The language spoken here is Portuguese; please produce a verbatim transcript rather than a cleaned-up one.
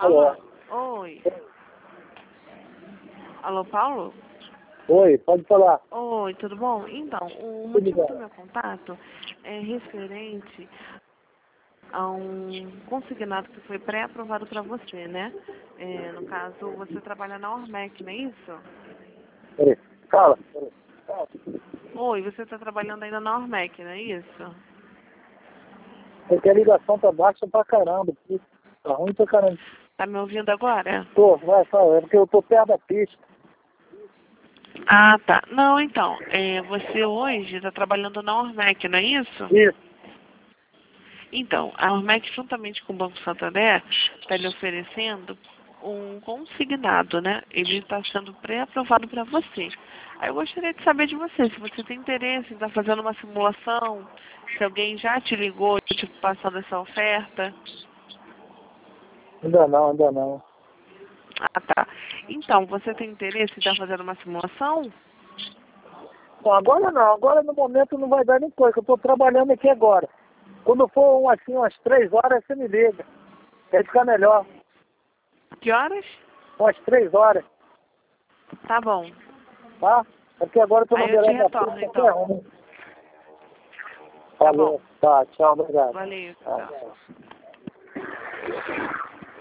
Alô? Alô? Oi. Alô, Paulo? Oi, pode falar. Oi, tudo bom? Então, o Tudo motivo bem. do meu contato é referente a um consignado que foi pré-aprovado para você, né? É, no caso, você trabalha na Ormec, não é isso? Peraí. Fala. Oi, você está trabalhando ainda na Ormec, não é isso? Porque a ligação tá baixa pra caramba. Tá ruim pra caramba. Tá me ouvindo agora? Tô, vai, fala. É porque eu tô perto da pista. Ah, tá. Não, então, é, você hoje está trabalhando na Ormec, não é isso? Isso. Então, a Ormec, juntamente com o Banco Santander, está lhe oferecendo um consignado, né? Ele está sendo pré-aprovado para você. Aí eu gostaria de saber de você, se você tem interesse em estar fazendo uma simulação, se alguém já te ligou, te passando essa oferta. Ainda não, ainda não. Ah, tá. Então, você tem interesse em estar fazendo uma simulação? Bom, agora não. Agora no momento não vai dar nem coisa. Eu tô trabalhando aqui agora. Quando for um, assim, umas três horas, você me liga. Vai ficar melhor. Que horas? Umas três horas, Tá bom. tá? É porque agora eu tô na Aí eu te beirada da retorno, pista, que é então. ruim. Tá Falou. bom. Tá, tchau, obrigado. Valeu. Tá. Tchau.